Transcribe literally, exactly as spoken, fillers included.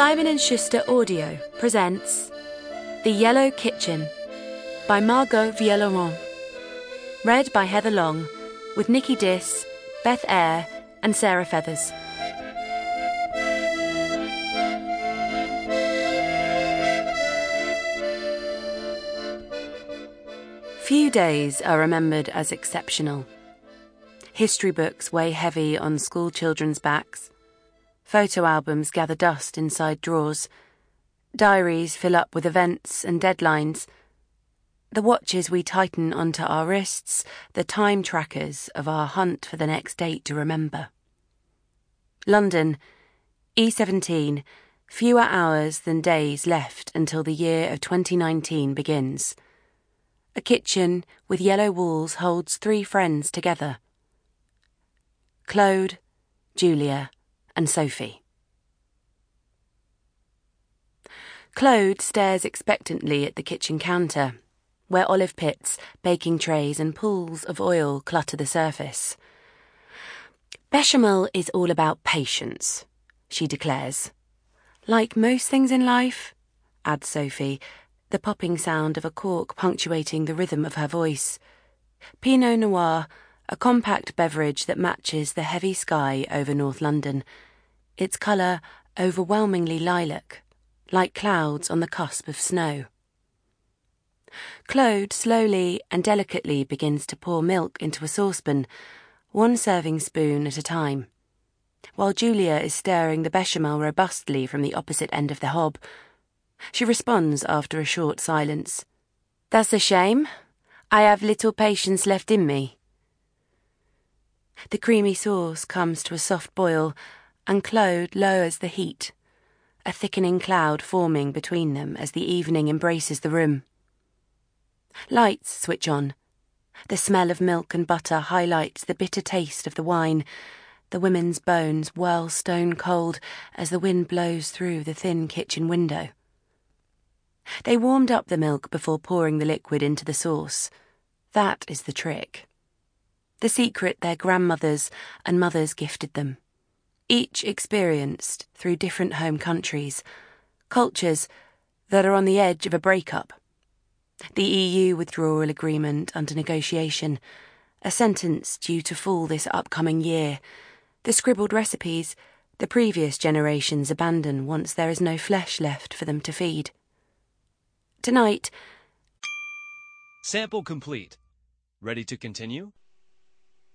Simon and Schuster Audio presents The Yellow Kitchen by Margot Villaurent. Read by Heather Long, with Nikki Diss, Beth Eyre and Sarah Feathers. Few days are remembered as exceptional. History books weigh heavy on school children's backs. Photo albums gather dust inside drawers. Diaries fill up with events and deadlines. The watches we tighten onto our wrists, the time trackers of our hunt for the next date to remember. London, E seventeen, fewer hours than days left until the year of twenty nineteen begins. A kitchen with yellow walls holds three friends together. Claude, Julia, and Sophie. Claude stares expectantly at the kitchen counter, where olive pits, baking trays and pools of oil clutter the surface. Bechamel is all about patience, she declares. Like most things in life, adds Sophie, the popping sound of a cork punctuating the rhythm of her voice. Pinot Noir, a compact beverage that matches the heavy sky over North London, its colour overwhelmingly lilac, like clouds on the cusp of snow. Claude slowly and delicately begins to pour milk into a saucepan, one serving spoon at a time, while Julia is stirring the bechamel robustly from the opposite end of the hob. She responds after a short silence. "That's a shame. I have little patience left in me." The creamy sauce comes to a soft boil, and Claude lowers the heat, a thickening cloud forming between them as the evening embraces the room. Lights switch on. The smell of milk and butter highlights the bitter taste of the wine. The women's bones whirl stone cold as the wind blows through the thin kitchen window. They warmed up the milk before pouring the liquid into the sauce. That is the trick. The secret their grandmothers and mothers gifted them, each experienced through different home countries, cultures that are on the edge of a breakup. The E U withdrawal agreement under negotiation, a sentence due to fall this upcoming year, the scribbled recipes the previous generations abandon once there is no flesh left for them to feed. Tonight... Sample complete. Ready to continue?